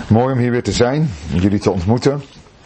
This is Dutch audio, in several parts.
Mooi om hier weer te zijn, jullie te ontmoeten.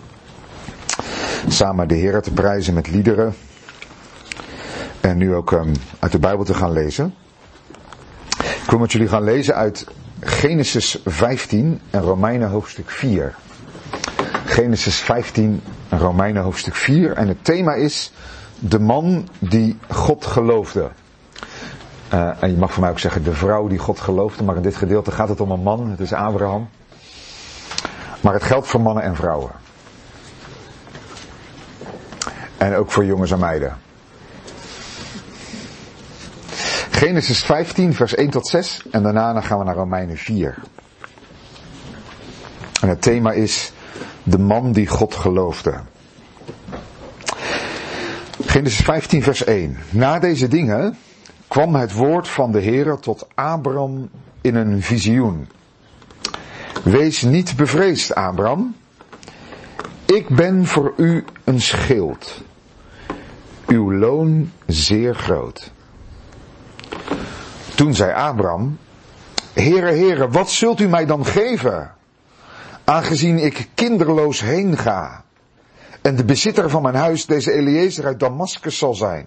Samen de Heer te prijzen met liederen. En nu ook uit de Bijbel te gaan lezen. Ik wil met jullie gaan lezen uit Genesis 15 en Romeinen hoofdstuk 4. Genesis 15 en Romeinen hoofdstuk 4. En het thema is de man die God geloofde. En je mag voor mij ook zeggen de vrouw die God geloofde. Maar in dit gedeelte gaat het om een man. Het is Abraham. Maar het geldt voor mannen en vrouwen. En ook voor jongens en meiden. Genesis 15 vers 1 tot 6. En daarna gaan we naar Romeinen 4. En het thema is de man die God geloofde. Genesis 15 vers 1. Na deze dingen kwam het woord van de Heere tot Abraham in een visioen. Wees niet bevreesd, Abraham. Ik ben voor u een schild. Uw loon zeer groot. Toen zei Abraham: Heere, Heere, wat zult u mij dan geven? Aangezien ik kinderloos heen ga. En de bezitter van mijn huis deze Eliezer uit Damaskus zal zijn.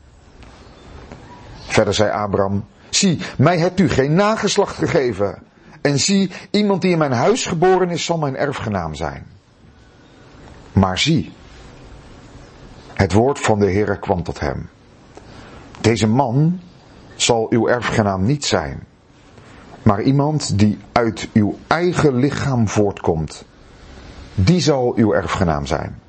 Verder zei Abraham: zie, mij hebt u geen nageslacht gegeven. En zie, iemand die in mijn huis geboren is, zal mijn erfgenaam zijn. Maar zie, het woord van de Heere kwam tot hem. Deze man zal uw erfgenaam niet zijn, maar iemand die uit uw eigen lichaam voortkomt, die zal uw erfgenaam zijn.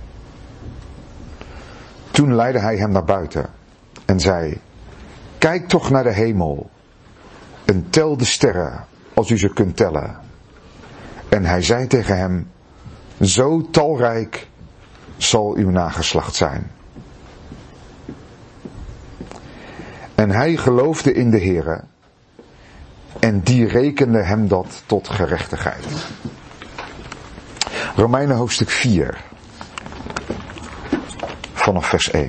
Toen leidde hij hem naar buiten en zei: kijk toch naar de hemel en tel de sterren, als u ze kunt tellen. En hij zei tegen hem: zo talrijk zal uw nageslacht zijn. En hij geloofde in de Heere, en die rekende hem dat tot gerechtigheid. Romeinen hoofdstuk 4, vanaf vers 1.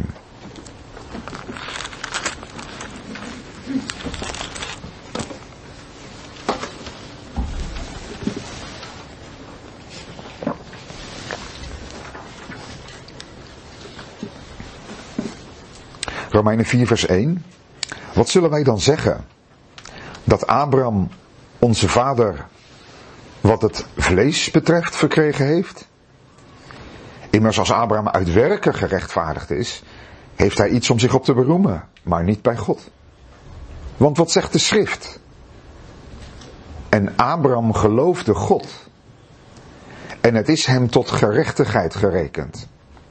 Romeinen 4 vers 1. Wat zullen wij dan zeggen? Dat Abraham, onze vader, wat het vlees betreft verkregen heeft? Immers als Abraham uit werken gerechtvaardigd is, heeft hij iets om zich op te beroemen, maar niet bij God. Want wat zegt de schrift? En Abraham geloofde God, en het is hem tot gerechtigheid gerekend.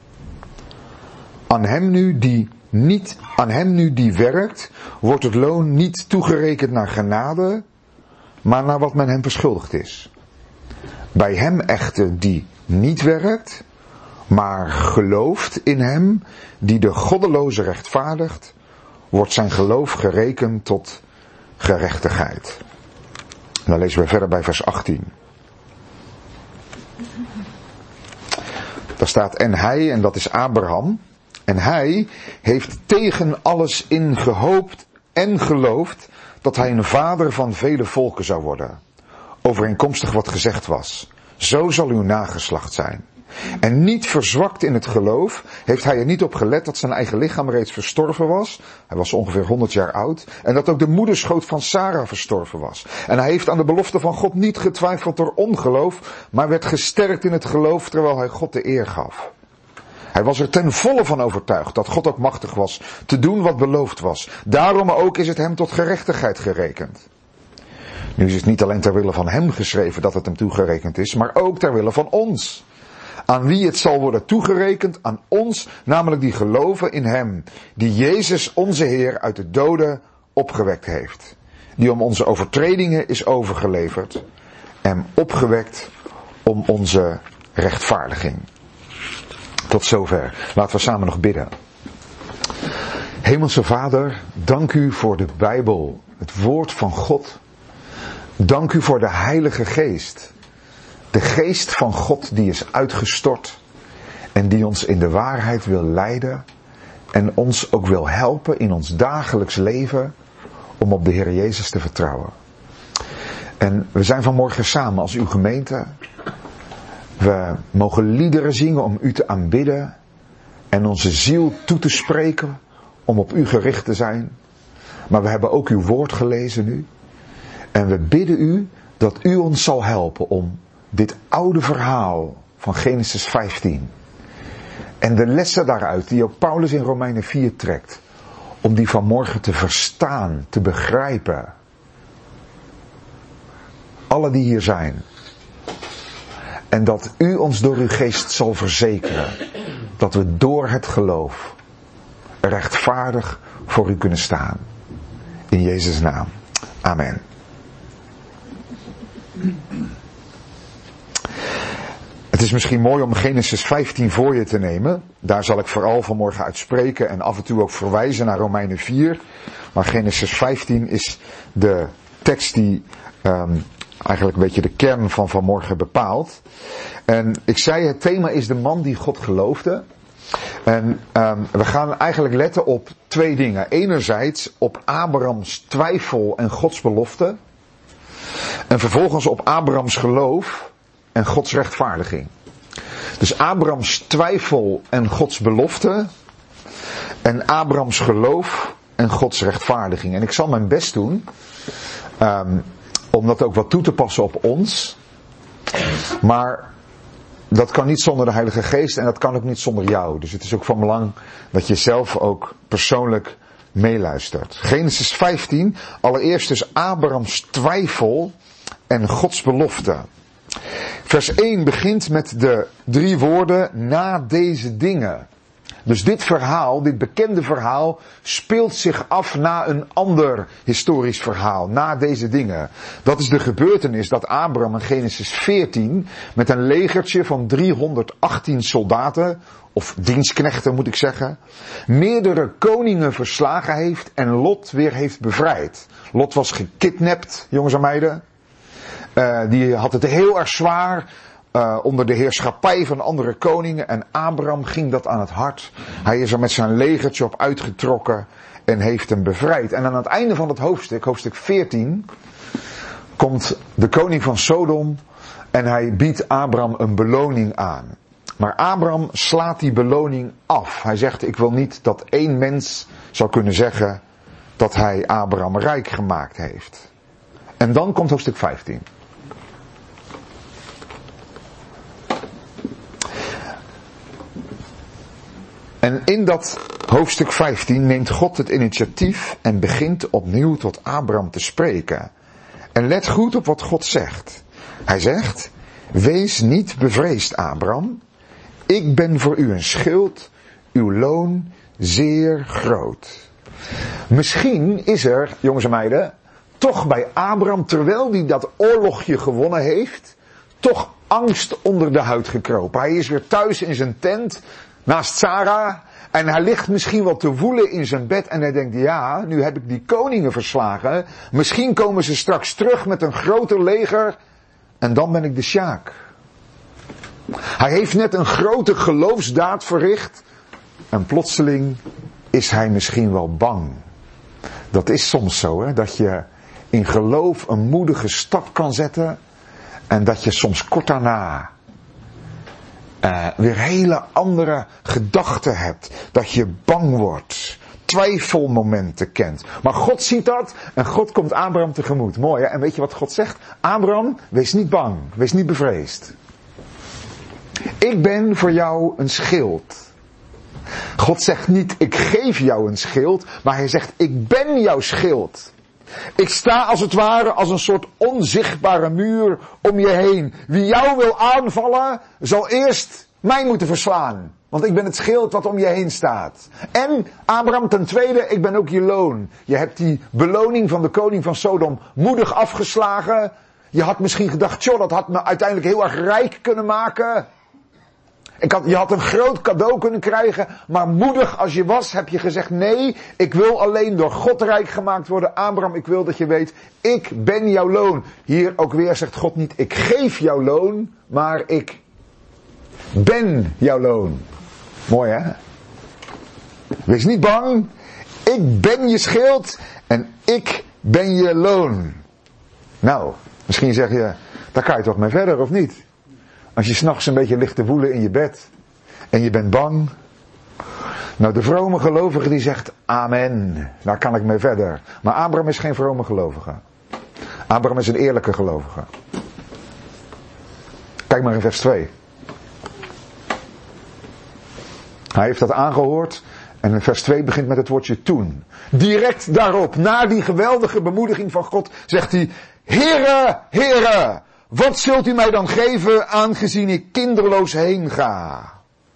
Aan hem nu die werkt, wordt het loon niet toegerekend naar genade, maar naar wat men hem verschuldigd is. Bij hem echter die niet werkt, maar gelooft in hem die de goddeloze rechtvaardigt, wordt zijn geloof gerekend tot gerechtigheid. En dan lezen we verder bij vers 18. Daar staat: en hij, en dat is Abraham, en hij heeft tegen alles in gehoopt en geloofd dat hij een vader van vele volken zou worden. Overeenkomstig wat gezegd was: zo zal uw nageslacht zijn. En niet verzwakt in het geloof heeft hij er niet op gelet dat zijn eigen lichaam reeds verstorven was. Hij was ongeveer 100 jaar oud. En dat ook de moederschoot van Sarah verstorven was. En hij heeft aan de belofte van God niet getwijfeld door ongeloof, maar werd gesterkt in het geloof terwijl hij God de eer gaf. Hij was er ten volle van overtuigd dat God ook machtig was te doen wat beloofd was. Daarom ook is het hem tot gerechtigheid gerekend. Nu is het niet alleen ter wille van hem geschreven dat het hem toegerekend is, maar ook ter wille van ons. Aan wie het zal worden toegerekend, aan ons, namelijk die geloven in hem, die Jezus onze Heer uit de doden opgewekt heeft. Die om onze overtredingen is overgeleverd en opgewekt om onze rechtvaardiging. Tot zover. Laten we samen nog bidden. Hemelse Vader, dank u voor de Bijbel, het woord van God. Dank u voor de Heilige Geest. De Geest van God die is uitgestort en die ons in de waarheid wil leiden en ons ook wil helpen in ons dagelijks leven om op de Heer Jezus te vertrouwen. En we zijn vanmorgen samen als uw gemeente. We mogen liederen zingen om u te aanbidden. En onze ziel toe te spreken om op u gericht te zijn. Maar we hebben ook uw woord gelezen nu. En we bidden u dat u ons zal helpen om dit oude verhaal van Genesis 15. En de lessen daaruit die ook Paulus in Romeinen 4 trekt. Om die vanmorgen te verstaan, te begrijpen. Alle die hier zijn. En dat u ons door uw geest zal verzekeren. Dat we door het geloof rechtvaardig voor u kunnen staan. In Jezus' naam. Amen. Het is misschien mooi om Genesis 15 voor je te nemen. Daar zal ik vooral vanmorgen uit spreken en af en toe ook verwijzen naar Romeinen 4. Maar Genesis 15 is de tekst die eigenlijk een beetje de kern van vanmorgen bepaalt. En ik zei, het thema is de man die God geloofde. En we gaan eigenlijk letten op twee dingen. Enerzijds op Abrahams twijfel en Gods belofte. En vervolgens op Abrahams geloof en Gods rechtvaardiging. Dus Abrahams twijfel en Gods belofte. En Abrahams geloof en Gods rechtvaardiging. En ik zal mijn best doen om dat ook wat toe te passen op ons. Maar dat kan niet zonder de Heilige Geest en dat kan ook niet zonder jou. Dus het is ook van belang dat je zelf ook persoonlijk meeluistert. Genesis 15, allereerst dus Abrahams twijfel en Gods belofte. Vers 1 begint met de 3 woorden na deze dingen. Dus dit verhaal, dit bekende verhaal, speelt zich af na een ander historisch verhaal. Na deze dingen. Dat is de gebeurtenis dat Abraham in Genesis 14 met een legertje van 318 soldaten, of dienstknechten moet ik zeggen, meerdere koningen verslagen heeft en Lot weer heeft bevrijd. Lot was gekidnapt, jongens en meiden. Die had het heel erg zwaar onder de heerschappij van andere koningen. En Abraham ging dat aan het hart. Hij is er met zijn legertje op uitgetrokken en heeft hem bevrijd. En aan het einde van het hoofdstuk, hoofdstuk 14, komt de koning van Sodom en hij biedt Abraham een beloning aan. Maar Abraham slaat die beloning af. Hij zegt, ik wil niet dat 1 mens zou kunnen zeggen dat hij Abraham rijk gemaakt heeft. En dan komt hoofdstuk 15. En in dat hoofdstuk 15 neemt God het initiatief en begint opnieuw tot Abraham te spreken. En let goed op wat God zegt. Hij zegt, wees niet bevreesd, Abraham. Ik ben voor u een schild, uw loon zeer groot. Misschien is er, jongens en meiden, toch bij Abraham, terwijl hij dat oorlogje gewonnen heeft, toch angst onder de huid gekropen. Hij is weer thuis in zijn tent, naast Sarah, en hij ligt misschien wel te woelen in zijn bed en hij denkt, ja, nu heb ik die koningen verslagen, misschien komen ze straks terug met een groter leger en dan ben ik de sjaak. Hij heeft net een grote geloofsdaad verricht en plotseling is hij misschien wel bang. Dat is soms zo, hè, dat je in geloof een moedige stap kan zetten en dat je soms kort daarna weer hele andere gedachten hebt. Dat je bang wordt. Twijfelmomenten kent. Maar God ziet dat en God komt Abraham tegemoet. Mooi hè? En weet je wat God zegt? Abraham, wees niet bang. Wees niet bevreesd. Ik ben voor jou een schild. God zegt niet, ik geef jou een schild. Maar hij zegt, ik ben jouw schild. Ik sta als het ware als een soort onzichtbare muur om je heen. Wie jou wil aanvallen, zal eerst mij moeten verslaan. Want ik ben het schild wat om je heen staat. En Abraham, ten tweede, ik ben ook je loon. Je hebt die beloning van de koning van Sodom moedig afgeslagen. Je had misschien gedacht, joh, dat had me uiteindelijk heel erg rijk kunnen maken. Je had een groot cadeau kunnen krijgen, maar moedig als je was, heb je gezegd, nee, ik wil alleen door God rijk gemaakt worden. Abraham, ik wil dat je weet, ik ben jouw loon. Hier ook weer zegt God niet, ik geef jouw loon, maar ik ben jouw loon. Mooi hè? Wees niet bang, ik ben je schild en ik ben je loon. Nou, misschien zeg je, daar kan je toch mee verder, of niet? Als je 's nachts een beetje ligt te woelen in je bed en je bent bang. Nou, de vrome gelovige die zegt, amen, daar kan ik mee verder. Maar Abraham is geen vrome gelovige. Abraham is een eerlijke gelovige. Kijk maar in vers 2. Hij heeft dat aangehoord. En in vers 2 begint met het woordje toen. Direct daarop, na die geweldige bemoediging van God, zegt hij, Heere, Heere, wat zult u mij dan geven aangezien ik kinderloos heen ga?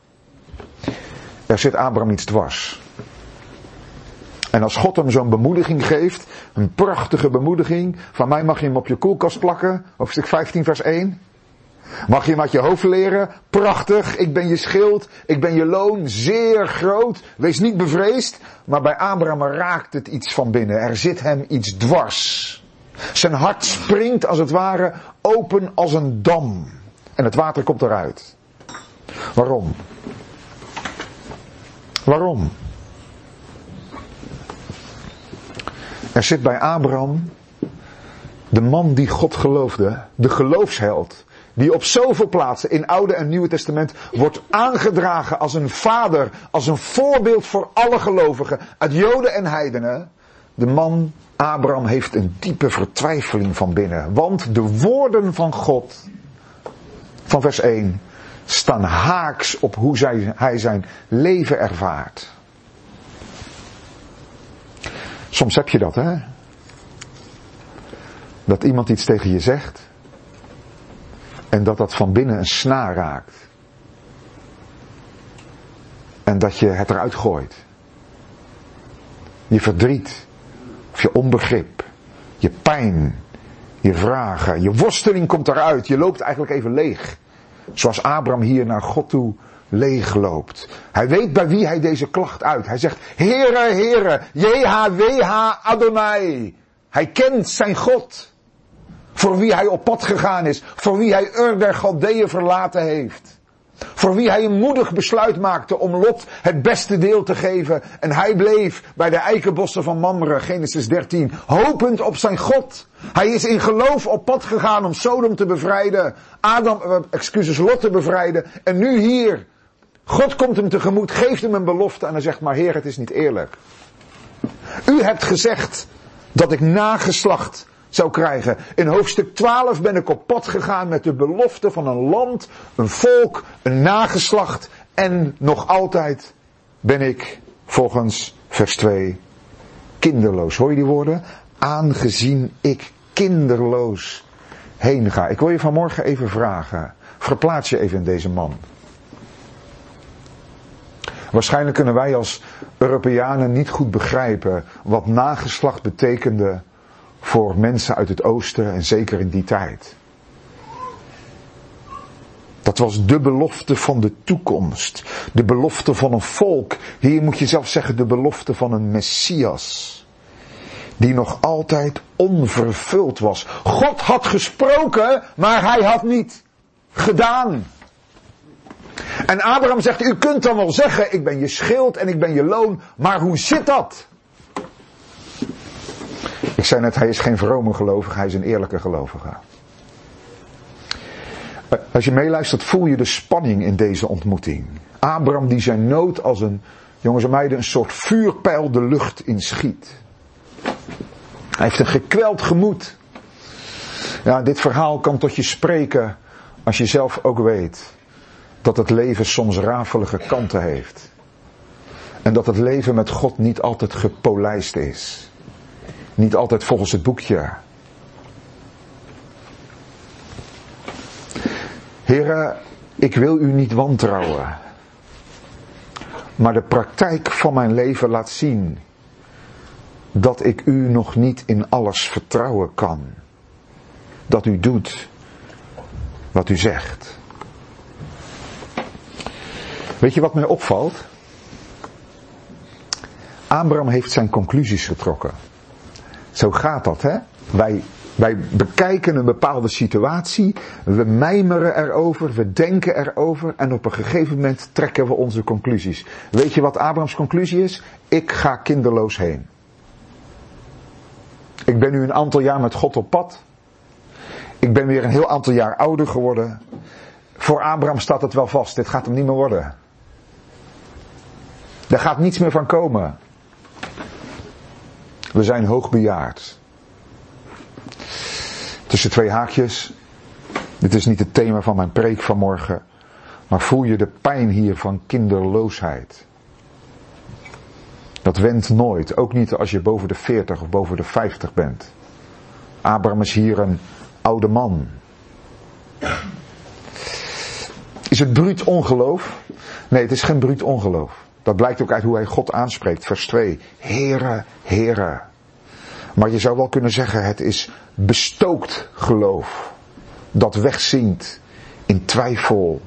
Er zit Abraham iets dwars. En als God hem zo'n bemoediging geeft, een prachtige bemoediging, van mij mag je hem op je koelkast plakken, hoofdstuk 15 vers 1. Mag je hem uit je hoofd leren? Prachtig, ik ben je schild, ik ben je loon, zeer groot. Wees niet bevreesd, maar bij Abraham raakt het iets van binnen. Er zit hem iets dwars. Zijn hart springt als het ware open als een dam. En het water komt eruit. Waarom? Waarom? Er zit bij Abraham de man die God geloofde, de geloofsheld, die op zoveel plaatsen in Oude en Nieuwe Testament wordt aangedragen als een vader, als een voorbeeld voor alle gelovigen, uit Joden en heidenen. De man Abraham heeft een diepe vertwijfeling van binnen, want de woorden van God, van vers 1, staan haaks op hoe hij zijn leven ervaart. Soms heb je dat, hè? Dat iemand iets tegen je zegt en dat van binnen een snaar raakt. En dat je het eruit gooit. Je verdriet, of je onbegrip, je pijn, je vragen, je worsteling komt eruit. Je loopt eigenlijk even leeg. Zoals Abraham hier naar God toe leeg loopt. Hij weet bij wie hij deze klacht uit. Hij zegt, Heere, Heere, JHWH Adonai. Hij kent zijn God. Voor wie hij op pad gegaan is. Voor wie hij Ur der Galdeeën verlaten heeft. Voor wie hij een moedig besluit maakte om Lot het beste deel te geven. En hij bleef bij de eikenbossen van Mamre, Genesis 13, hopend op zijn God. Hij is in geloof op pad gegaan om Sodom te bevrijden. Lot te bevrijden. En nu hier. God komt hem tegemoet, geeft hem een belofte en hij zegt, maar Heer, het is niet eerlijk. U hebt gezegd dat ik nageslacht zou krijgen. In hoofdstuk 12 ben ik op pad gegaan met de belofte van een land, een volk, een nageslacht. En nog altijd ben ik, volgens vers 2, kinderloos. Hoor je die woorden? Aangezien ik kinderloos heen ga. Ik wil je vanmorgen even vragen. Verplaats je even in deze man. Waarschijnlijk kunnen wij als Europeanen niet goed begrijpen wat nageslacht betekende voor mensen uit het oosten en zeker in die tijd. Dat was de belofte van de toekomst. De belofte van een volk. Hier moet je zelf zeggen de belofte van een Messias. Die nog altijd onvervuld was. God had gesproken, maar hij had niet gedaan. En Abraham zegt, u kunt dan wel zeggen, ik ben je schild en ik ben je loon, maar hoe zit dat? Ik zei net, hij is geen vrome gelovige, hij is een eerlijke gelovige. Als je meeluistert, voel je de spanning in deze ontmoeting. Abraham die zijn nood als een, jongens en meiden, een soort vuurpijl de lucht inschiet. Hij heeft een gekweld gemoed. Ja, dit verhaal kan tot je spreken als je zelf ook weet dat het leven soms rafelige kanten heeft. En dat het leven met God niet altijd gepolijst is. Niet altijd volgens het boekje. Heere, ik wil u niet wantrouwen. Maar de praktijk van mijn leven laat zien dat ik u nog niet in alles vertrouwen kan. Dat u doet wat u zegt. Weet je wat mij opvalt? Abraham heeft zijn conclusies getrokken. Zo gaat dat, hè? Wij bekijken een bepaalde situatie, we mijmeren erover, we denken erover en op een gegeven moment trekken we onze conclusies. Weet je wat Abrahams conclusie is? Ik ga kinderloos heen. Ik ben nu een aantal jaar met God op pad. Ik ben weer een heel aantal jaar ouder geworden. Voor Abraham staat het wel vast. Dit gaat hem niet meer worden. Er gaat niets meer van komen. We zijn hoogbejaard. Tussen twee haakjes. Dit is niet het thema van mijn preek vanmorgen. Maar voel je de pijn hier van kinderloosheid? Dat wendt nooit. Ook niet als je boven de 40 of boven de 50 bent. Abraham is hier een oude man. Is het bruut ongeloof? Nee, het is geen bruut ongeloof. Dat blijkt ook uit hoe hij God aanspreekt. Vers 2. Heere, Heere. Maar je zou wel kunnen zeggen, het is bestookt geloof. Dat wegzinkt in twijfel.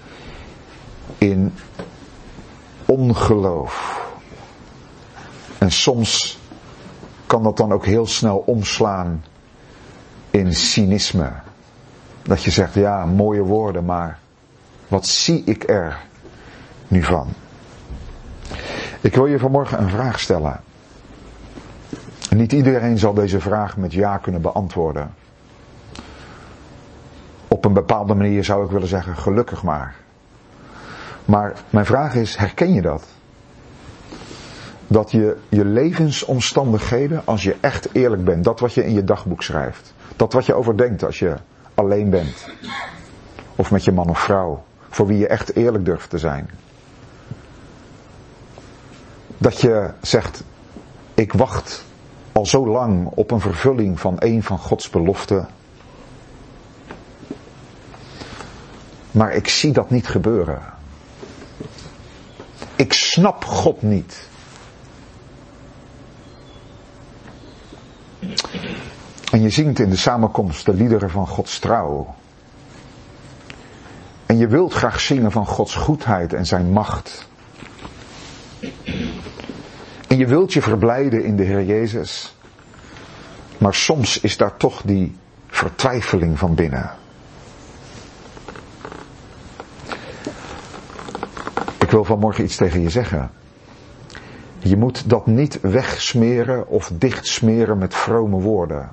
In ongeloof. En soms kan dat dan ook heel snel omslaan in cynisme. Dat je zegt, ja, mooie woorden, maar wat zie ik er nu van? Ik wil je vanmorgen een vraag stellen. Niet iedereen zal deze vraag met ja kunnen beantwoorden. Op een bepaalde manier zou ik willen zeggen, gelukkig maar. Maar mijn vraag is, herken je dat? Dat je levensomstandigheden, als je echt eerlijk bent, dat wat je in je dagboek schrijft, dat wat je overdenkt als je alleen bent, of met je man of vrouw, voor wie je echt eerlijk durft te zijn. Dat je zegt, ik wacht al zo lang op een vervulling van een van Gods beloften. Maar ik zie dat niet gebeuren. Ik snap God niet. En je zingt in de samenkomst de liederen van Gods trouw. En je wilt graag zingen van Gods goedheid en zijn macht. En je wilt je verblijden in de Heer Jezus. Maar soms is daar toch die vertwijfeling van binnen. Ik wil vanmorgen iets tegen je zeggen. Je moet dat niet wegsmeren of dichtsmeren met vrome woorden.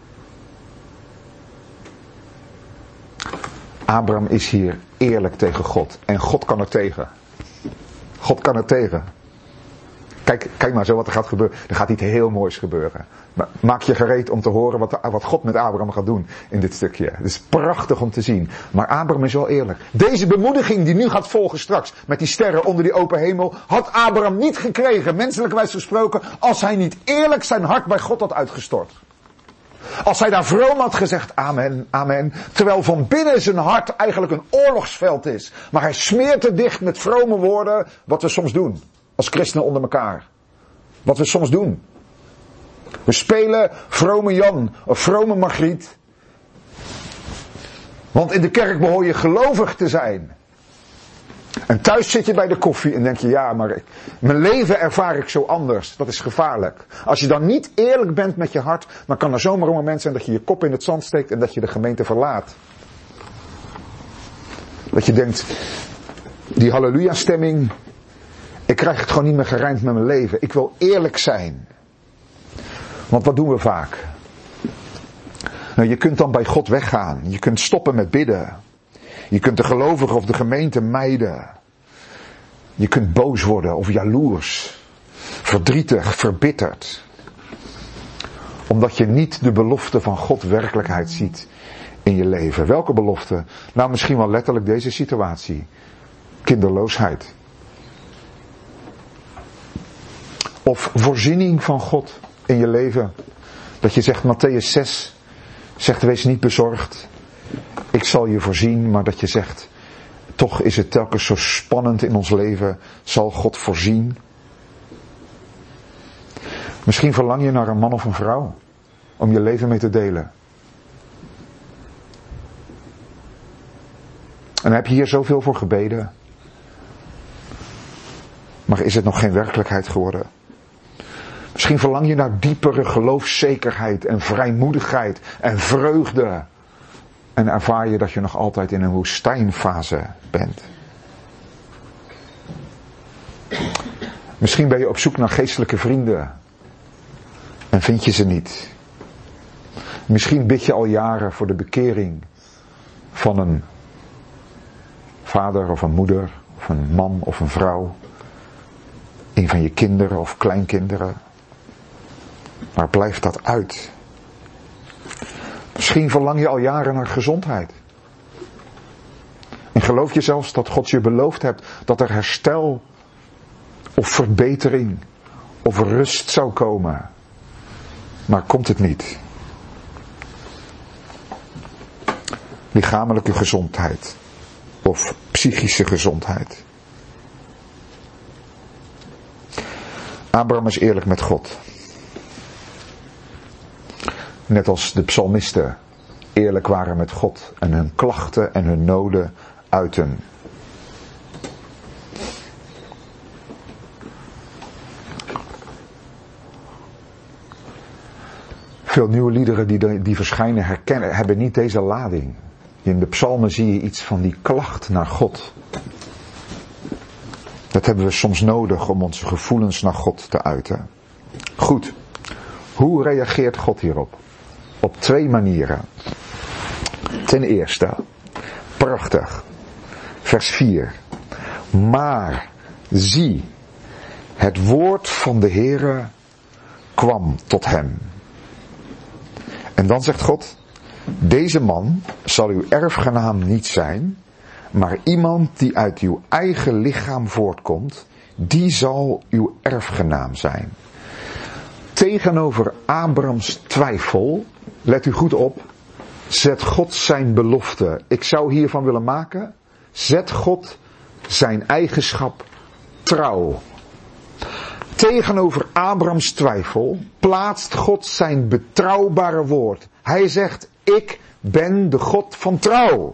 Abraham is hier eerlijk tegen God. En God kan er tegen. God kan er tegen. Kijk maar zo wat er gaat gebeuren. Er gaat iets heel moois gebeuren. Maar maak je gereed om te horen wat God met Abraham gaat doen in dit stukje. Het is prachtig om te zien. Maar Abraham is wel eerlijk. Deze bemoediging die nu gaat volgen straks, met die sterren onder die open hemel, had Abraham niet gekregen, menselijkerwijs gesproken, als hij niet eerlijk zijn hart bij God had uitgestort. Als hij daar vroom had gezegd, amen, amen, terwijl van binnen zijn hart eigenlijk een oorlogsveld is. Maar hij smeert het dicht met vrome woorden, wat we soms doen, als christenen onder elkaar. Wat we soms doen. We spelen vrome Jan of vrome Margriet. Want in de kerk behoor je gelovig te zijn. En thuis zit je bij de koffie en denk je, ja, maar mijn leven ervaar ik zo anders. Dat is gevaarlijk. Als je dan niet eerlijk bent met je hart, dan kan er zomaar een moment zijn dat je je kop in het zand steekt en dat je de gemeente verlaat. Dat je denkt, die halleluja stemming, ik krijg het gewoon niet meer gerijmd met mijn leven. Ik wil eerlijk zijn. Want wat doen we vaak? Nou, je kunt dan bij God weggaan. Je kunt stoppen met bidden. Je kunt de gelovigen of de gemeente mijden. Je kunt boos worden of jaloers. Verdrietig, verbitterd. Omdat je niet de belofte van God werkelijkheid ziet in je leven. Welke belofte? Nou, misschien wel letterlijk deze situatie. Kinderloosheid. Of voorziening van God in je leven. Dat je zegt, Mattheüs 6 zegt, wees niet bezorgd. Ik zal je voorzien, maar dat je zegt, toch is het telkens zo spannend in ons leven. Zal God voorzien? Misschien verlang je naar een man of een vrouw. Om je leven mee te delen. En heb je hier zoveel voor gebeden. Maar is het nog geen werkelijkheid geworden? Misschien verlang je naar diepere geloofszekerheid en vrijmoedigheid en vreugde. En ervaar je dat je nog altijd in een woestijnfase bent. Misschien ben je op zoek naar geestelijke vrienden. En vind je ze niet. Misschien bid je al jaren voor de bekering van een vader of een moeder, of een man of een vrouw. Een van je kinderen of kleinkinderen. Waar blijft dat uit? Misschien verlang je al jaren naar gezondheid. En geloof je zelfs dat God je beloofd hebt dat er herstel of verbetering of rust zou komen. Maar komt het niet? Lichamelijke gezondheid of psychische gezondheid. Abraham is eerlijk met God. Net als de psalmisten eerlijk waren met God en hun klachten en hun noden uiten. Veel nieuwe liederen die verschijnen hebben niet deze lading. In de psalmen zie je iets van die klacht naar God. Dat hebben we soms nodig om onze gevoelens naar God te uiten. Goed, hoe reageert God hierop? Op 2 manieren. Ten eerste, prachtig, vers 4. Maar zie, het woord van de Heere kwam tot hem. En dan zegt God, deze man zal uw erfgenaam niet zijn, maar iemand die uit uw eigen lichaam voortkomt, die zal uw erfgenaam zijn. Tegenover Abrahams twijfel, let u goed op, zet God zijn belofte. Ik zou hiervan willen maken, zet God zijn eigenschap trouw. Tegenover Abrahams twijfel plaatst God zijn betrouwbare woord. Hij zegt, ik ben de God van trouw.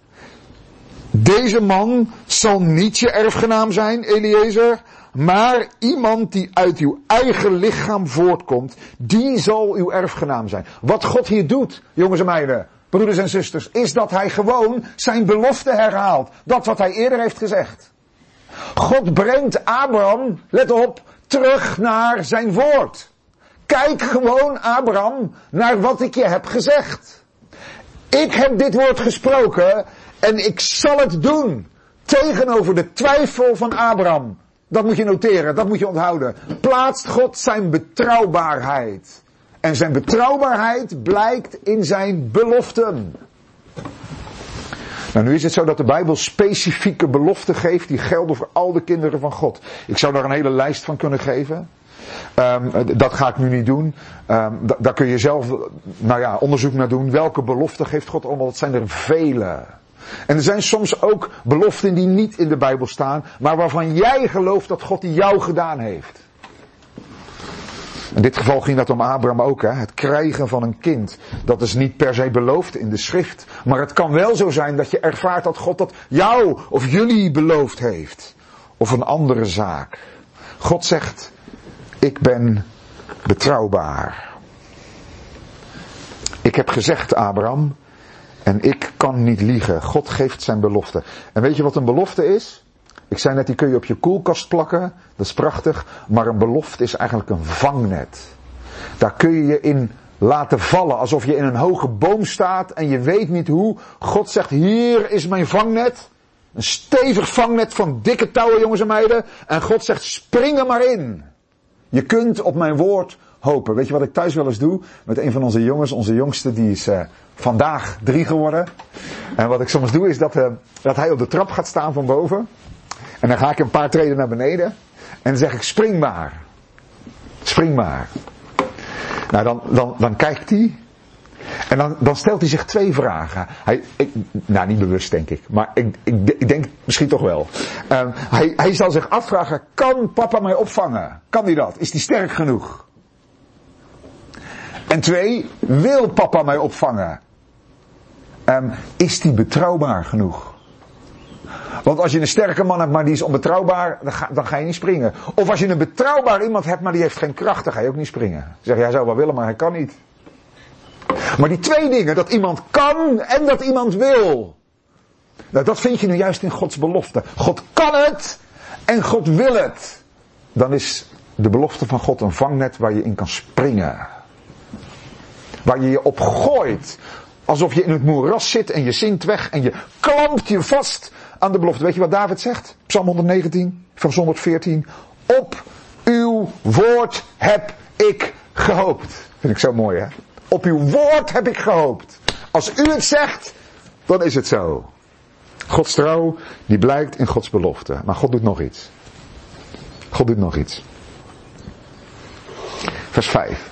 Deze man zal niet je erfgenaam zijn, Eliezer, maar iemand die uit uw eigen lichaam voortkomt, die zal uw erfgenaam zijn. Wat God hier doet, jongens en meiden, broeders en zusters, is dat hij gewoon zijn belofte herhaalt. Dat wat hij eerder heeft gezegd. God brengt Abraham, let op, terug naar zijn woord. Kijk gewoon, Abraham, naar wat ik je heb gezegd. Ik heb dit woord gesproken en ik zal het doen. Tegenover de twijfel van Abraham. Dat moet je noteren, dat moet je onthouden. Plaatst God zijn betrouwbaarheid. En zijn betrouwbaarheid blijkt in zijn beloften. Nou, nu is het zo dat de Bijbel specifieke beloften geeft die gelden voor al de kinderen van God. Ik zou daar een hele lijst van kunnen geven. Dat ga ik nu niet doen. Daar kun je zelf onderzoek naar doen. Welke beloften geeft God allemaal? Dat zijn er vele. En er zijn soms ook beloften die niet in de Bijbel staan, maar waarvan jij gelooft dat God die jou gedaan heeft. In dit geval ging dat om Abraham ook. Hè? Het krijgen van een kind. Dat is niet per se beloofd in de schrift. Maar het kan wel zo zijn dat je ervaart dat God dat jou of jullie beloofd heeft. Of een andere zaak. God zegt, ik ben betrouwbaar. Ik heb gezegd, Abraham, en ik kan niet liegen. God geeft zijn belofte. En weet je wat een belofte is? Ik zei net, die kun je op je koelkast plakken. Dat is prachtig. Maar een belofte is eigenlijk een vangnet. Daar kun je je in laten vallen. Alsof je in een hoge boom staat en je weet niet hoe. God zegt, hier is mijn vangnet. Een stevig vangnet van dikke touwen, jongens en meiden. En God zegt, spring er maar in. Je kunt op mijn woord hopen. Weet je wat ik thuis wel eens doe? Met een van onze jongens, onze jongste, die is vandaag 3 geworden. En wat ik soms doe is dat hij op de trap gaat staan van boven. En dan ga ik een paar treden naar beneden. En dan zeg ik, spring maar. Spring maar. Nou, dan kijkt hij. En dan stelt hij zich 2 vragen. Niet bewust denk ik. Maar ik denk misschien toch wel. Hij zal zich afvragen, kan papa mij opvangen? Kan hij dat? Is hij sterk genoeg? En 2, wil papa mij opvangen? Is die betrouwbaar genoeg? Want als je een sterke man hebt, maar die is onbetrouwbaar, dan ga je niet springen. Of als je een betrouwbaar iemand hebt, maar die heeft geen kracht, dan ga je ook niet springen. Dan zeg je, hij zou wel willen, maar hij kan niet. Maar die 2 dingen, dat iemand kan en dat iemand wil. Nou, dat vind je nu juist in Gods belofte. God kan het en God wil het. Dan is de belofte van God een vangnet waar je in kan springen. Waar je je op gooit. Alsof je in het moeras zit en je zinkt weg en je klampt je vast aan de belofte. Weet je wat David zegt? Psalm 119, vers 114. Op uw woord heb ik gehoopt. Vind ik zo mooi, hè? Op uw woord heb ik gehoopt. Als u het zegt, dan is het zo. Gods trouw, die blijkt in Gods belofte. Maar God doet nog iets. God doet nog iets. Vers 5.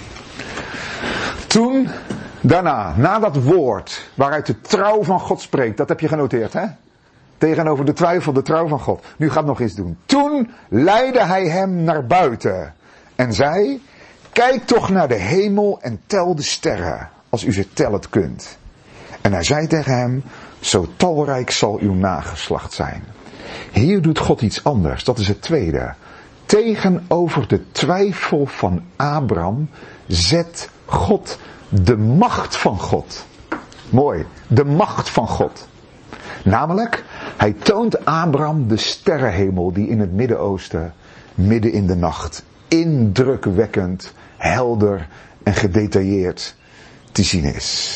Toen, daarna, na dat woord, waaruit de trouw van God spreekt, dat heb je genoteerd, hè? Tegenover de twijfel, de trouw van God. Nu gaat nog iets doen. Toen leidde hij hem naar buiten en zei, kijk toch naar de hemel en tel de sterren, als u ze tellen kunt. En hij zei tegen hem, zo talrijk zal uw nageslacht zijn. Hier doet God iets anders, dat is het tweede. Tegenover de twijfel van Abraham zet God de macht van God. Mooi, de macht van God. Namelijk, hij toont Abraham de sterrenhemel die in het Midden-Oosten, midden in de nacht, indrukwekkend, helder en gedetailleerd te zien is.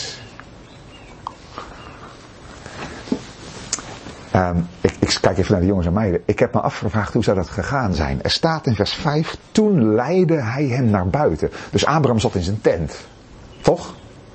Ik kijk even naar de jongens en meiden. Ik heb me afgevraagd hoe zou dat gegaan zijn. Er staat in vers 5, toen leidde hij hem naar buiten. Dus Abraham zat in zijn tent. Toch?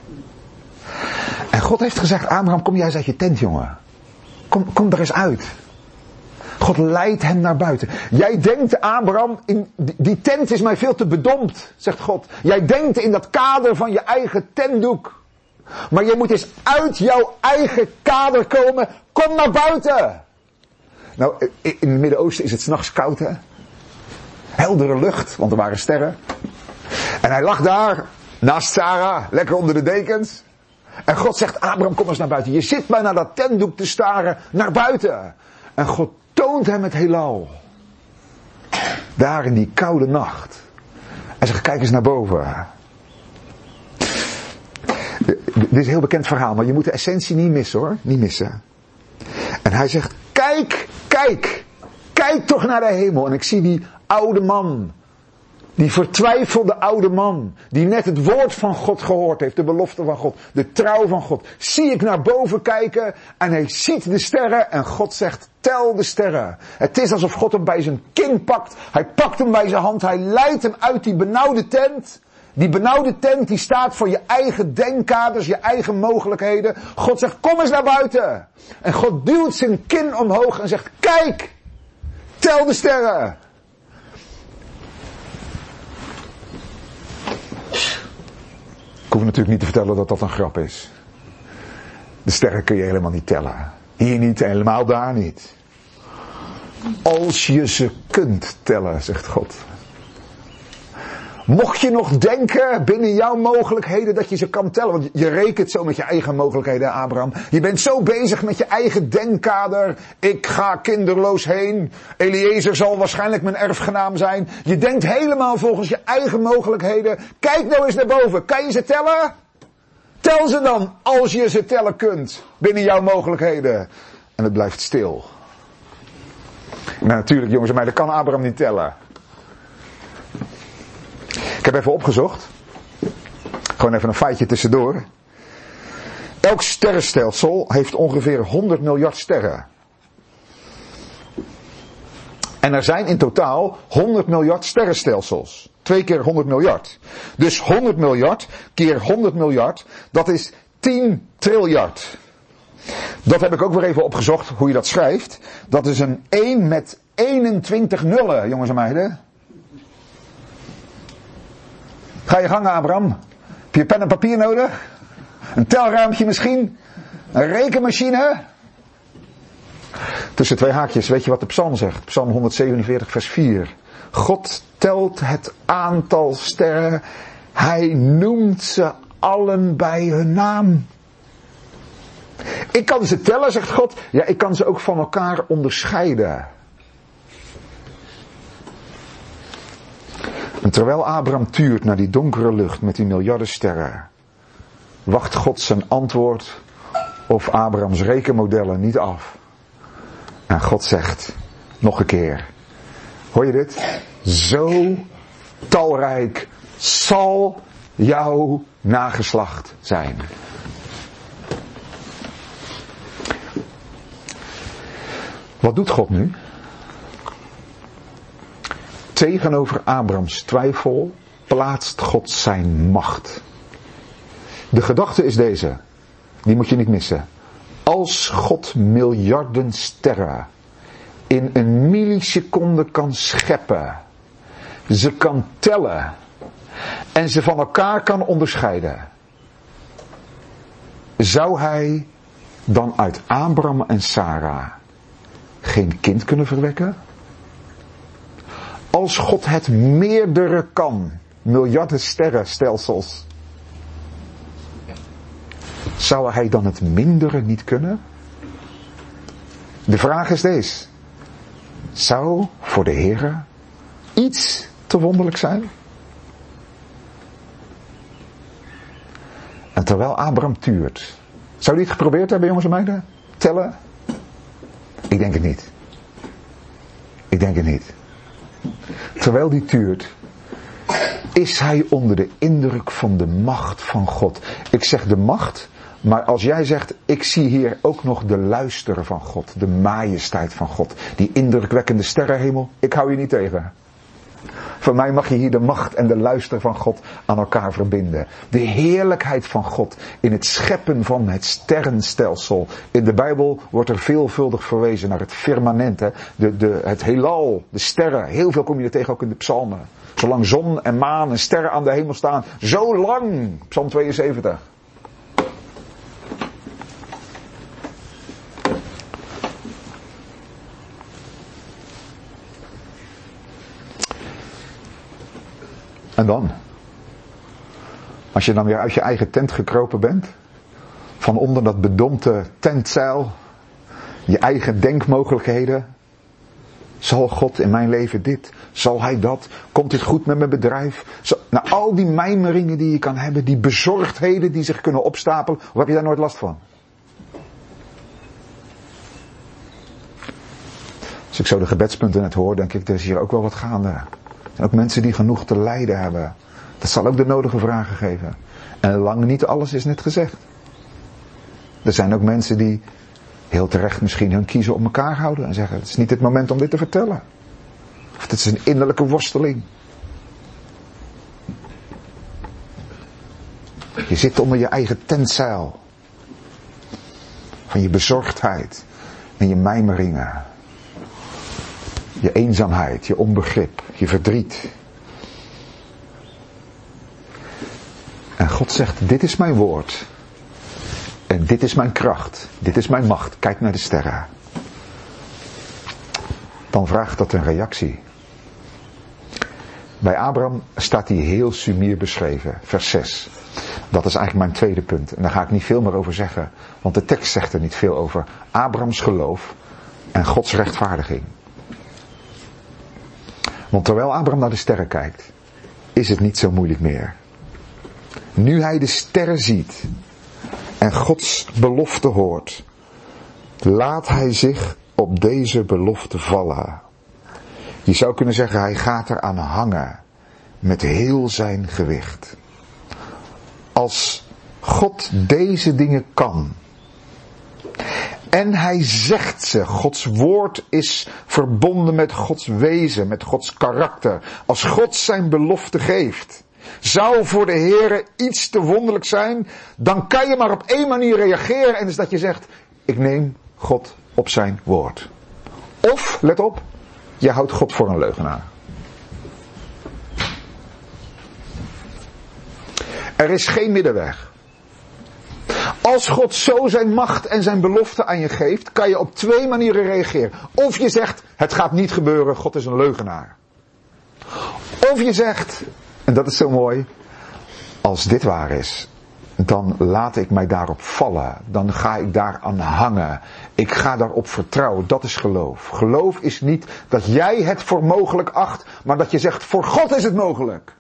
En God heeft gezegd, Abraham, kom jij eens uit je tent, jongen. Kom er eens uit. God leidt hem naar buiten. Jij denkt, Abraham, die tent is mij veel te bedompt, zegt God. Jij denkt in dat kader van je eigen tentdoek. Maar je moet eens uit jouw eigen kader komen. Kom naar buiten. Nou, in het Midden-Oosten is het 's nachts koud, hè. Heldere lucht, want er waren sterren. En hij lag daar, naast Sarah, lekker onder de dekens. En God zegt, Abraham, kom eens naar buiten. Je zit maar naar dat tentdoek te staren, naar buiten. En God toont hem het heelal. Daar in die koude nacht. En zegt, kijk eens naar boven. Dit is een heel bekend verhaal, maar je moet de essentie niet missen, hoor. Niet missen. En hij zegt, kijk toch naar de hemel. En ik zie die oude man. Die vertwijfelde oude man. Die net het woord van God gehoord heeft. De belofte van God. De trouw van God. Zie ik naar boven kijken. En hij ziet de sterren. En God zegt, tel de sterren. Het is alsof God hem bij zijn kin pakt. Hij pakt hem bij zijn hand. Hij leidt hem uit die benauwde tent. Die benauwde tent die staat voor je eigen denkkaders, je eigen mogelijkheden. God zegt, kom eens naar buiten. En God duwt zijn kin omhoog en zegt, kijk, tel de sterren. Ik hoef natuurlijk niet te vertellen dat dat een grap is. De sterren kun je helemaal niet tellen. Hier niet, helemaal daar niet. Als je ze kunt tellen, zegt God. Mocht je nog denken binnen jouw mogelijkheden dat je ze kan tellen. Want je rekent zo met je eigen mogelijkheden, Abraham. Je bent zo bezig met je eigen denkkader. Ik ga kinderloos heen. Eliezer zal waarschijnlijk mijn erfgenaam zijn. Je denkt helemaal volgens je eigen mogelijkheden. Kijk nou eens naar boven. Kan je ze tellen? Tel ze dan als je ze tellen kunt. Binnen jouw mogelijkheden. En het blijft stil. Nou, natuurlijk jongens en meiden, kan Abraham niet tellen. Ik heb even opgezocht. Gewoon even een feitje tussendoor. Elk sterrenstelsel heeft ongeveer 100 miljard sterren. En er zijn in totaal 100 miljard sterrenstelsels. 2 keer 100 miljard. Dus 100 miljard keer 100 miljard, dat is 10 triljard. Dat heb ik ook weer even opgezocht, hoe je dat schrijft. Dat is een 1 met 21 nullen, jongens en meiden. Ga je gang, Abraham. Heb je pen en papier nodig? Een telruimpje misschien? Een rekenmachine? Tussen 2 haakjes, weet je wat de psalm zegt? Psalm 147 vers 4. God telt het aantal sterren. Hij noemt ze allen bij hun naam. Ik kan ze tellen, zegt God. Ja, ik kan ze ook van elkaar onderscheiden. En terwijl Abraham tuurt naar die donkere lucht met die miljarden sterren, wacht God zijn antwoord op Abrahams rekenmodellen niet af. En God zegt, nog een keer, hoor je dit? Zo talrijk zal jouw nageslacht zijn. Wat doet God nu? Tegenover Abrahams twijfel plaatst God zijn macht. De gedachte is deze, die moet je niet missen. Als God miljarden sterren in een milliseconde kan scheppen, ze kan tellen en ze van elkaar kan onderscheiden, zou hij dan uit Abraham en Sarah geen kind kunnen verwekken? Als God het meerdere kan, miljarden sterrenstelsels, zou hij dan het mindere niet kunnen? De vraag is deze. Zou voor de Heere iets te wonderlijk zijn? En terwijl Abraham tuurt. Zou hij het geprobeerd hebben, jongens en meiden? Tellen? Ik denk het niet. Ik denk het niet. Terwijl die tuurt, is hij onder de indruk van de macht van God. Ik zeg de macht, maar als jij zegt, ik zie hier ook nog de luister van God, de majesteit van God, die indrukwekkende sterrenhemel, ik hou je niet tegen. Voor mij mag je hier de macht en de luister van God aan elkaar verbinden. De heerlijkheid van God in het scheppen van het sterrenstelsel. In de Bijbel wordt er veelvuldig verwezen naar het firmament, het heelal, de sterren. Heel veel kom je er tegen ook in de psalmen. Zolang zon en maan en sterren aan de hemel staan, zo lang, Psalm 72. En dan? Als je dan weer uit je eigen tent gekropen bent, van onder dat bedompte tentzeil, je eigen denkmogelijkheden. Zal God in mijn leven dit? Zal hij dat? Komt dit goed met mijn bedrijf? Nou, al die mijmeringen die je kan hebben, die bezorgdheden die zich kunnen opstapelen, of heb je daar nooit last van? Als ik zo de gebedspunten net hoor, denk ik, er is hier ook wel wat gaande. Er zijn ook mensen die genoeg te lijden hebben. Dat zal ook de nodige vragen geven. En lang niet alles is net gezegd. Er zijn ook mensen die heel terecht misschien hun kiezen op elkaar houden en zeggen, het is niet het moment om dit te vertellen. Of het is een innerlijke worsteling. Je zit onder je eigen tentzeil. Van je bezorgdheid en je mijmeringen. Je eenzaamheid, je onbegrip, je verdriet. En God zegt, dit is mijn woord. En dit is mijn kracht. Dit is mijn macht. Kijk naar de sterren. Dan vraagt dat een reactie. Bij Abraham staat hij heel sumier beschreven. Vers 6. Dat is eigenlijk mijn tweede punt. En daar ga ik niet veel meer over zeggen. Want de tekst zegt er niet veel over. Abrahams geloof en Gods rechtvaardiging. Want terwijl Abraham naar de sterren kijkt, is het niet zo moeilijk meer. Nu hij de sterren ziet en Gods belofte hoort, laat hij zich op deze belofte vallen. Je zou kunnen zeggen, hij gaat eraan hangen met heel zijn gewicht. Als God deze dingen kan, en hij zegt ze, Gods woord is verbonden met Gods wezen, met Gods karakter. Als God zijn belofte geeft, zou voor de Heere iets te wonderlijk zijn, dan kan je maar op één manier reageren en is dat je zegt, ik neem God op zijn woord. Of, let op, je houdt God voor een leugenaar. Er is geen middenweg. Als God zo zijn macht en zijn belofte aan je geeft, kan je op twee manieren reageren. Of je zegt, het gaat niet gebeuren, God is een leugenaar. Of je zegt, en dat is zo mooi, als dit waar is, dan laat ik mij daarop vallen. Dan ga ik daaraan hangen. Ik ga daarop vertrouwen. Dat is geloof. Geloof is niet dat jij het voor mogelijk acht, maar dat je zegt, voor God is het mogelijk.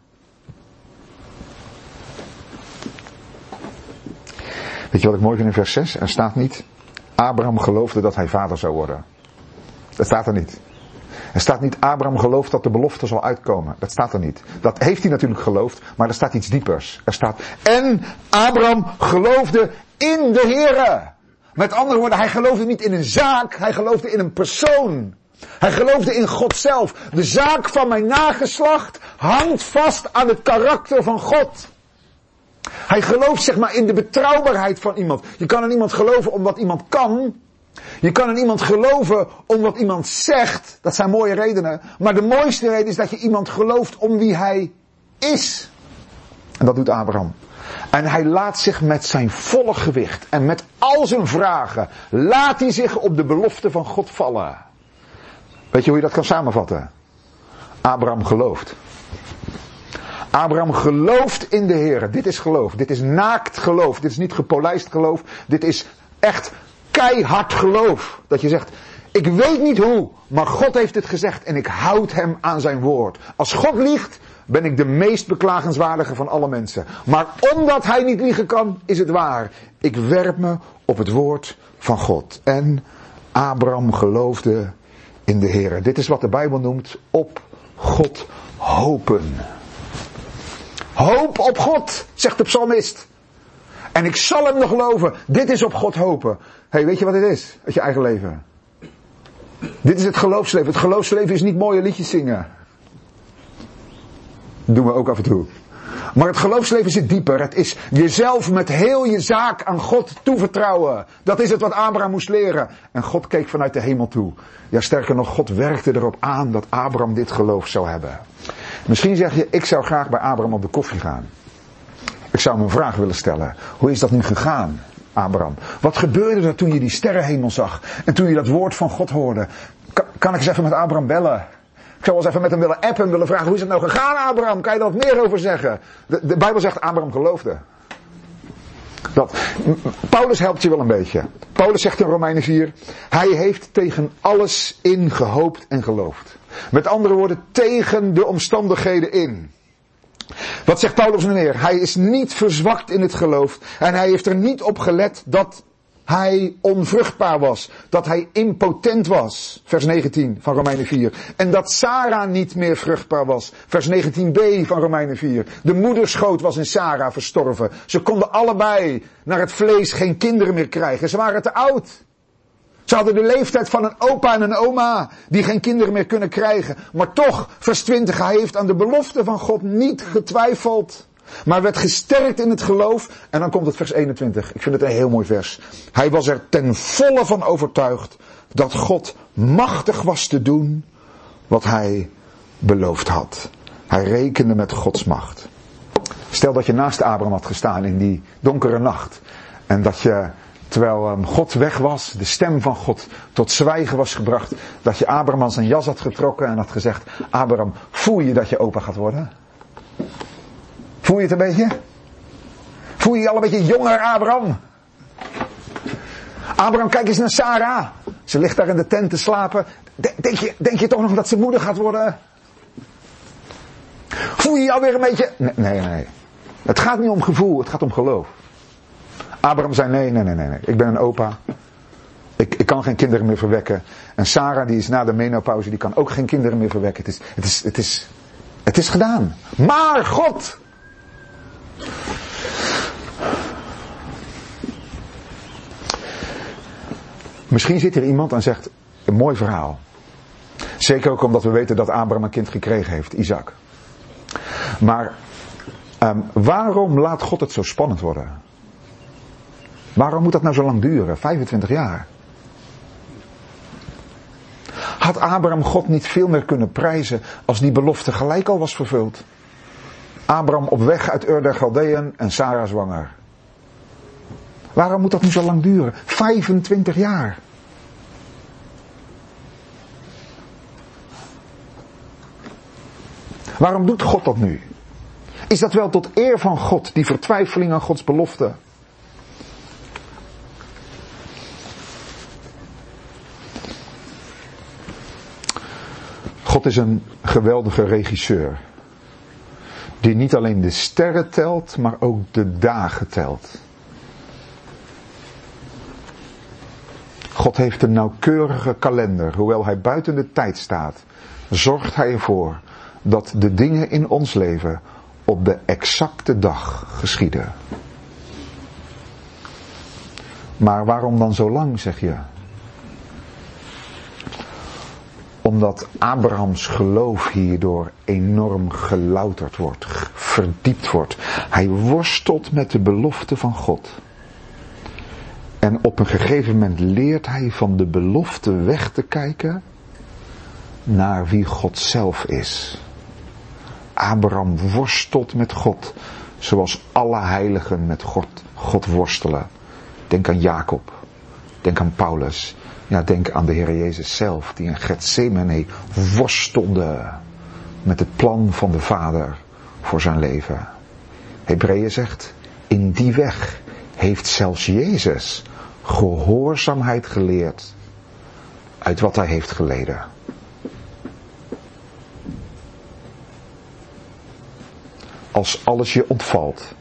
Weet je wat ik mooi vind in vers 6? Er staat niet, Abraham geloofde dat hij vader zou worden. Dat staat er niet. Er staat niet, Abraham gelooft dat de belofte zal uitkomen. Dat staat er niet. Dat heeft hij natuurlijk geloofd, maar er staat iets diepers. Er staat, en Abraham geloofde in de Heere. Met andere woorden, hij geloofde niet in een zaak, hij geloofde in een persoon. Hij geloofde in God zelf. De zaak van mijn nageslacht hangt vast aan het karakter van God. Hij gelooft zeg maar in de betrouwbaarheid van iemand. Je kan in iemand geloven om wat iemand kan. Je kan in iemand geloven om wat iemand zegt. Dat zijn mooie redenen. Maar de mooiste reden is dat je iemand gelooft om wie hij is. En dat doet Abraham. En hij laat zich met zijn volle gewicht en met al zijn vragen, laat hij zich op de belofte van God vallen. Weet je hoe je dat kan samenvatten? Abraham gelooft. Abraham gelooft in de Heer. Dit is geloof. Dit is naakt geloof. Dit is niet gepolijst geloof. Dit is echt keihard geloof. Dat je zegt, ik weet niet hoe, maar God heeft het gezegd en ik houd hem aan zijn woord. Als God liegt, ben ik de meest beklagenswaardige van alle mensen. Maar omdat hij niet liegen kan, is het waar. Ik werp me op het woord van God. En Abraham geloofde in de Heer. Dit is wat de Bijbel noemt op God hopen. Hoop op God, zegt de psalmist. En ik zal hem nog geloven. Dit is op God hopen. Hey, weet je wat dit is? Uit je eigen leven. Dit is het geloofsleven. Het geloofsleven is niet mooie liedjes zingen. Dat doen we ook af en toe. Maar het geloofsleven zit dieper. Het is jezelf met heel je zaak aan God toevertrouwen. Dat is het wat Abraham moest leren. En God keek vanuit de hemel toe. Ja, sterker nog, God werkte erop aan dat Abraham dit geloof zou hebben. Misschien zeg je, ik zou graag bij Abraham op de koffie gaan. Ik zou hem een vraag willen stellen. Hoe is dat nu gegaan, Abraham? Wat gebeurde er toen je die sterrenhemel zag? En toen je dat woord van God hoorde? Kan ik eens even met Abraham bellen? Ik zou wel eens even met hem willen appen en willen vragen, hoe is het nou gegaan, Abraham? Kan je daar wat meer over zeggen? De Bijbel zegt, Abraham geloofde. Paulus helpt je wel een beetje. Paulus zegt in Romeinen 4, hij heeft tegen alles in gehoopt en geloofd. Met andere woorden, tegen de omstandigheden in. Wat zegt Paulus nu weer? Hij is niet verzwakt in het geloof. En hij heeft er niet op gelet dat hij onvruchtbaar was. Dat hij impotent was. Vers 19 van Romeinen 4. En dat Sarah niet meer vruchtbaar was. Vers 19b van Romeinen 4. De moederschoot was in Sarah verstorven. Ze konden allebei naar het vlees geen kinderen meer krijgen. Ze waren te oud. Ze hadden de leeftijd van een opa en een oma die geen kinderen meer kunnen krijgen. Maar toch, vers 20, hij heeft aan de belofte van God niet getwijfeld. Maar werd gesterkt in het geloof. En dan komt het vers 21. Ik vind het een heel mooi vers. Hij was er ten volle van overtuigd dat God machtig was te doen wat hij beloofd had. Hij rekende met Gods macht. Stel dat je naast Abraham had gestaan in die donkere nacht. En dat je, terwijl God weg was, de stem van God tot zwijgen was gebracht. Dat je Abraham aan zijn jas had getrokken en had gezegd, Abraham, voel je dat je opa gaat worden? Voel je het een beetje? Voel je je al een beetje jonger, Abraham? Abraham, kijk eens naar Sarah. Ze ligt daar in de tent te slapen. Denk je toch nog dat ze moeder gaat worden? Voel je je alweer een beetje... Nee. Het gaat niet om gevoel, het gaat om geloof. Abraham zei nee. Ik ben een opa. Ik kan geen kinderen meer verwekken. En Sarah, die is na de menopauze, die kan ook geen kinderen meer verwekken. Het is gedaan. Maar God... Misschien zit er iemand en zegt, een mooi verhaal. Zeker ook omdat we weten dat Abraham een kind gekregen heeft, Isaac. Maar waarom laat God het zo spannend worden? Waarom moet dat nou zo lang duren? 25 jaar. Had Abraham God niet veel meer kunnen prijzen als die belofte gelijk al was vervuld? Abraham op weg uit Ur der Chaldeeën en Sarah zwanger. Waarom moet dat nu zo lang duren? 25 jaar. Waarom doet God dat nu? Is dat wel tot eer van God, die vertwijfeling aan Gods belofte? God is een geweldige regisseur. Die niet alleen de sterren telt, maar ook de dagen telt. God heeft een nauwkeurige kalender. Hoewel hij buiten de tijd staat, zorgt hij ervoor dat de dingen in ons leven op de exacte dag geschieden. Maar waarom dan zo lang, zeg je? Omdat Abrahams geloof hierdoor enorm gelouterd wordt, verdiept wordt. Hij worstelt met de belofte van God. En op een gegeven moment leert hij van de belofte weg te kijken naar wie God zelf is. Abraham worstelt met God, zoals alle heiligen met God worstelen. Denk aan Jacob, denk aan Paulus, ja, denk aan de Heer Jezus zelf, die in Getsemane worstelde met het plan van de Vader voor zijn leven. Hebreeën zegt, in die weg heeft zelfs Jezus gehoorzaamheid geleerd uit wat hij heeft geleden. Als alles je ontvalt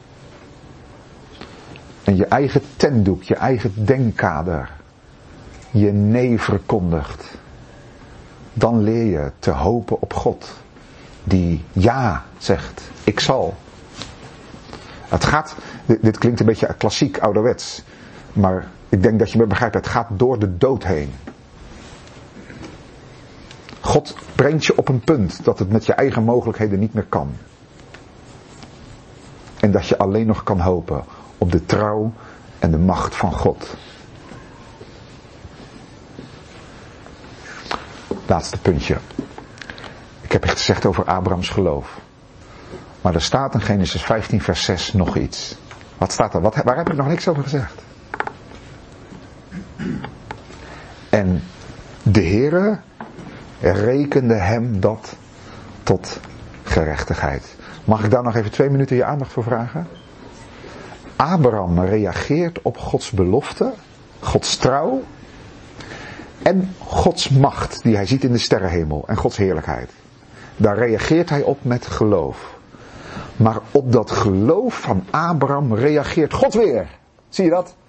en je eigen tentdoek, je eigen denkkader je nee verkondigt, dan leer je te hopen op God die ja zegt, ik zal. Het gaat, dit klinkt een beetje klassiek ouderwets, maar ik denk dat je me begrijpt, het gaat door de dood heen. God brengt je op een punt dat het met je eigen mogelijkheden niet meer kan. En dat je alleen nog kan hopen op de trouw en de macht van God. Laatste puntje. Ik heb echt gezegd over Abrahams geloof. Maar er staat in Genesis 15 vers 6 nog iets. Wat staat er? Waar heb ik nog niks over gezegd? En de Heere rekende hem dat tot gerechtigheid. Mag ik daar nog even 2 minuten je aandacht voor vragen? Abraham reageert op Gods belofte, Gods trouw en Gods macht die hij ziet in de sterrenhemel en Gods heerlijkheid. Daar reageert hij op met geloof. Maar op dat geloof van Abraham reageert God weer. Zie je dat?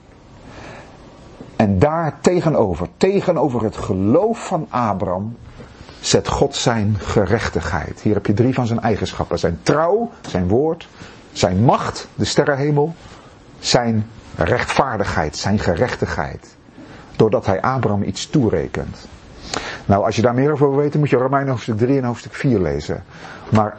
En daar tegenover het geloof van Abraham, zet God zijn gerechtigheid. Hier heb je 3 van zijn eigenschappen. Zijn trouw, zijn woord, zijn macht, de sterrenhemel, zijn rechtvaardigheid, zijn gerechtigheid. Doordat hij Abraham iets toerekent. Nou, als je daar meer over wil weten, moet je Romeinen hoofdstuk 3 en hoofdstuk 4 lezen. Maar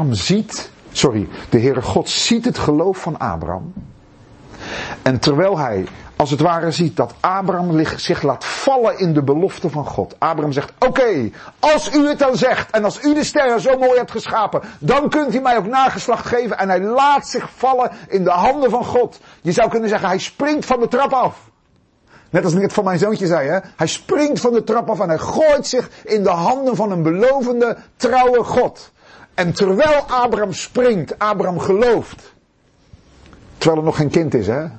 de Heere God ziet het geloof van Abraham. En terwijl hij, als het ware, ziet dat Abraham zich laat vallen in de belofte van God. Abraham zegt, oké, als u het dan zegt en als u de sterren zo mooi hebt geschapen, dan kunt u mij ook nageslacht geven. En hij laat zich vallen in de handen van God. Je zou kunnen zeggen, hij springt van de trap af. Net als ik het van mijn zoontje zei, hè. Hij springt van de trap af en hij gooit zich in de handen van een belovende, trouwe God. En terwijl Abraham springt, Abraham gelooft. Terwijl er nog geen kind is, hè.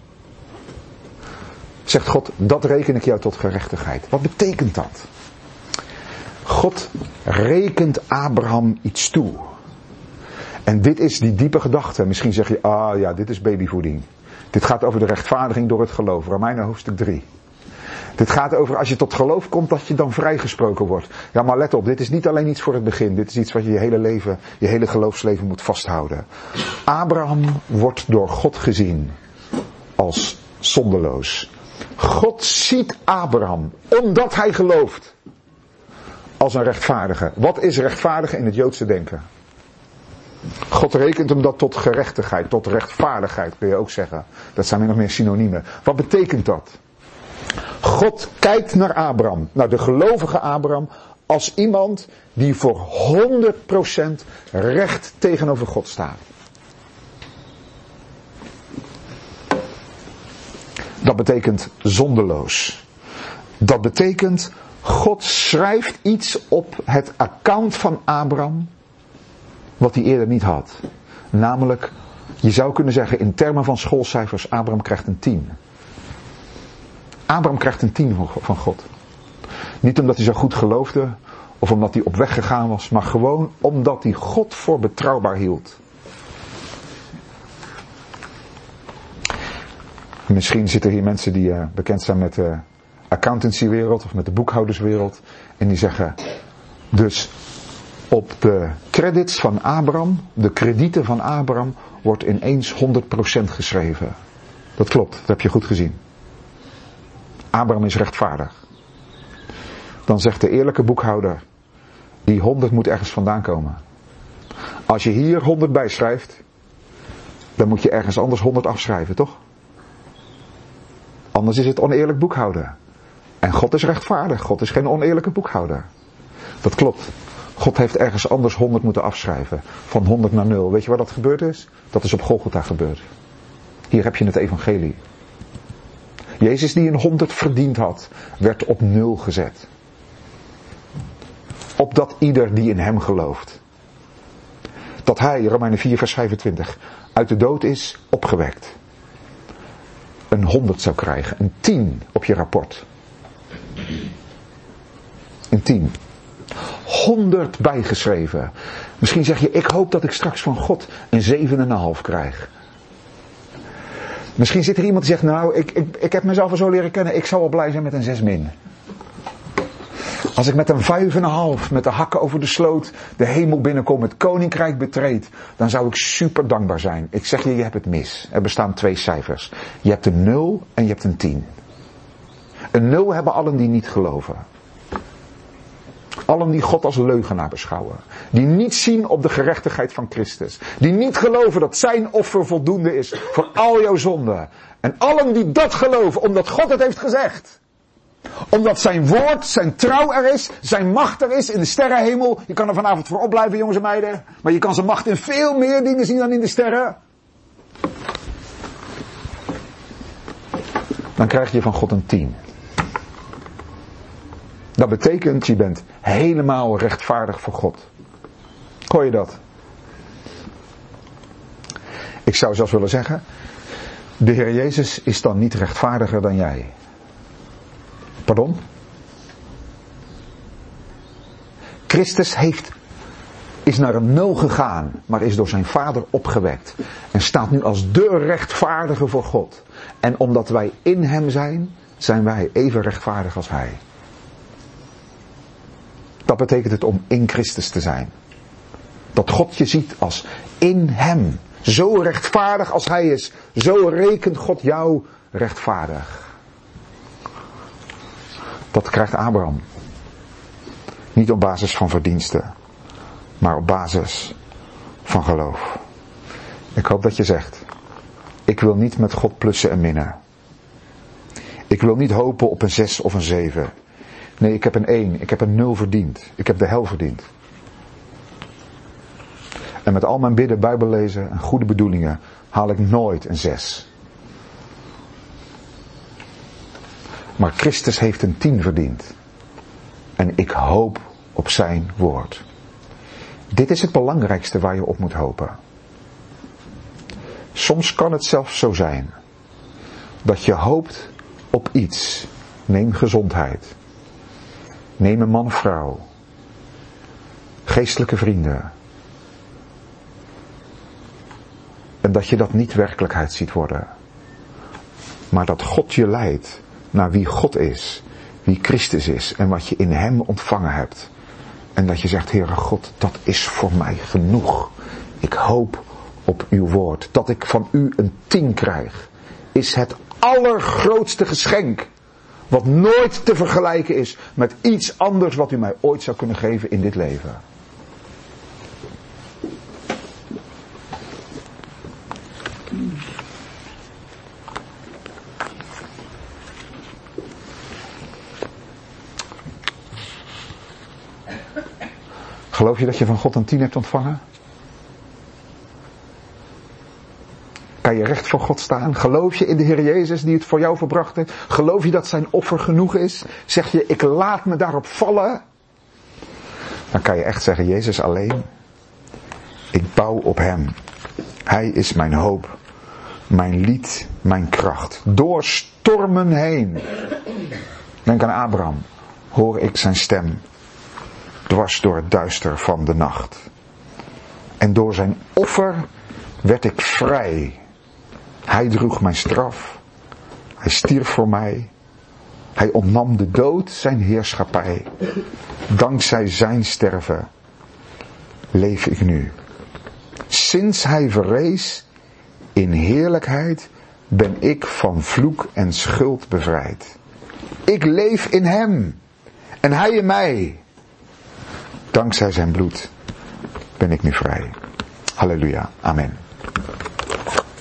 Zegt God, dat reken ik jou tot gerechtigheid. Wat betekent dat? God rekent Abraham iets toe. En dit is die diepe gedachte. Misschien zeg je, dit is babyvoeding. Dit gaat over de rechtvaardiging door het geloof. Romeinen hoofdstuk 3. Dit gaat over als je tot geloof komt dat je dan vrijgesproken wordt. Ja, maar let op, dit is niet alleen iets voor het begin. Dit is iets wat je je hele geloofsleven moet vasthouden. Abraham wordt door God gezien als zonderloos. God ziet Abraham, omdat hij gelooft, als een rechtvaardige. Wat is rechtvaardige in het Joodse denken? God rekent hem dat tot gerechtigheid, tot rechtvaardigheid, kun je ook zeggen. Dat zijn min of meer synoniemen. Wat betekent dat? God kijkt naar Abraham, naar de gelovige Abraham, als iemand die voor 100% recht tegenover God staat. Dat betekent zonderloos. Dat betekent, God schrijft iets op het account van Abraham wat hij eerder niet had. Namelijk, je zou kunnen zeggen in termen van schoolcijfers, Abraham krijgt een 10. Abraham krijgt een 10 van God. Niet omdat hij zo goed geloofde, of omdat hij op weg gegaan was, maar gewoon omdat hij God voor betrouwbaar hield. Misschien zitten hier mensen die bekend zijn met accountancywereld of met de boekhouderswereld. En die zeggen, dus op de credits van Abraham, de kredieten van Abraham, wordt ineens 100% geschreven. Dat klopt, dat heb je goed gezien. Abraham is rechtvaardig. Dan zegt de eerlijke boekhouder, die 100 moet ergens vandaan komen. Als je hier 100 bijschrijft, dan moet je ergens anders 100 afschrijven, toch? Anders is het oneerlijk boekhouden. En God is rechtvaardig, God is geen oneerlijke boekhouder. Dat klopt. God heeft ergens anders 100 moeten afschrijven. Van 100 naar 0. Weet je waar dat gebeurd is? Dat is op Golgotha gebeurd. Hier heb je het evangelie. Jezus die een 100 verdiend had, werd op 0 gezet. Opdat ieder die in hem gelooft. Dat hij, Romeinen 4 vers 25, uit de dood is opgewekt. Een 100 zou krijgen. Een 10 op je rapport. Een 10. 100 bijgeschreven. Misschien zeg je, ik hoop dat ik straks van God een 7,5 krijg. Misschien zit er iemand die zegt, nou, ik heb mezelf al zo leren kennen, ik zou wel blij zijn met een 6 min. Als ik met een 5,5, met de hakken over de sloot, de hemel binnenkom, het koninkrijk betreed, dan zou ik super dankbaar zijn. Ik zeg je, je hebt het mis. Er bestaan 2 cijfers. Je hebt een 0 en je hebt een 10. Een 0 hebben allen die niet geloven. Allen die God als leugenaar beschouwen. Die niet zien op de gerechtigheid van Christus. Die niet geloven dat zijn offer voldoende is voor al jouw zonden. En allen die dat geloven omdat God het heeft gezegd. Omdat zijn woord, zijn trouw er is, zijn macht er is in de sterrenhemel. Je kan er vanavond voor opblijven, jongens en meiden. Maar je kan zijn macht in veel meer dingen zien dan in de sterren. Dan krijg je van God een 10. Dat betekent, je bent helemaal rechtvaardig voor God. Hoor je dat? Ik zou zelfs willen zeggen, de Heer Jezus is dan niet rechtvaardiger dan jij. Pardon? Christus is naar een 0 gegaan, maar is door zijn Vader opgewekt. En staat nu als de rechtvaardige voor God. En omdat wij in hem zijn, zijn wij even rechtvaardig als hij. Dat betekent het om in Christus te zijn. Dat God je ziet als in hem. Zo rechtvaardig als hij is. Zo rekent God jou rechtvaardig. Dat krijgt Abraham. Niet op basis van verdiensten. Maar op basis van geloof. Ik hoop dat je zegt. Ik wil niet met God plussen en minnen. Ik wil niet hopen op een 6 of een 7. Nee, ik heb een 1. Ik heb een 0 verdiend. Ik heb de hel verdiend. En met al mijn bidden, bijbellezen en goede bedoelingen haal ik nooit een 6. Maar Christus heeft een 10 verdiend. En ik hoop op zijn woord. Dit is het belangrijkste waar je op moet hopen. Soms kan het zelfs zo zijn dat je hoopt op iets. Neem gezondheid. Neem een man of vrouw. Geestelijke vrienden. En dat je dat niet werkelijkheid ziet worden. Maar dat God je leidt naar wie God is. Wie Christus is. En wat je in hem ontvangen hebt. En dat je zegt, Heere God, dat is voor mij genoeg. Ik hoop op uw woord. Dat ik van u een 10 krijg. Is het allergrootste geschenk. Wat nooit te vergelijken is met iets anders wat u mij ooit zou kunnen geven in dit leven. Geloof je dat je van God een 10 hebt ontvangen? Kan je recht voor God staan? Geloof je in de Heer Jezus die het voor jou verbracht heeft? Geloof je dat zijn offer genoeg is? Zeg je, ik laat me daarop vallen? Dan kan je echt zeggen, Jezus alleen. Ik bouw op hem. Hij is mijn hoop. Mijn lied, mijn kracht. Door stormen heen. Denk aan Abraham. Hoor ik zijn stem. Dwars door het duister van de nacht. En door zijn offer werd ik vrij. Hij droeg mijn straf. Hij stierf voor mij. Hij ontnam de dood zijn heerschappij. Dankzij zijn sterven leef ik nu. Sinds hij verrees in heerlijkheid ben ik van vloek en schuld bevrijd. Ik leef in hem en hij in mij. Dankzij zijn bloed ben ik nu vrij. Halleluja. Amen.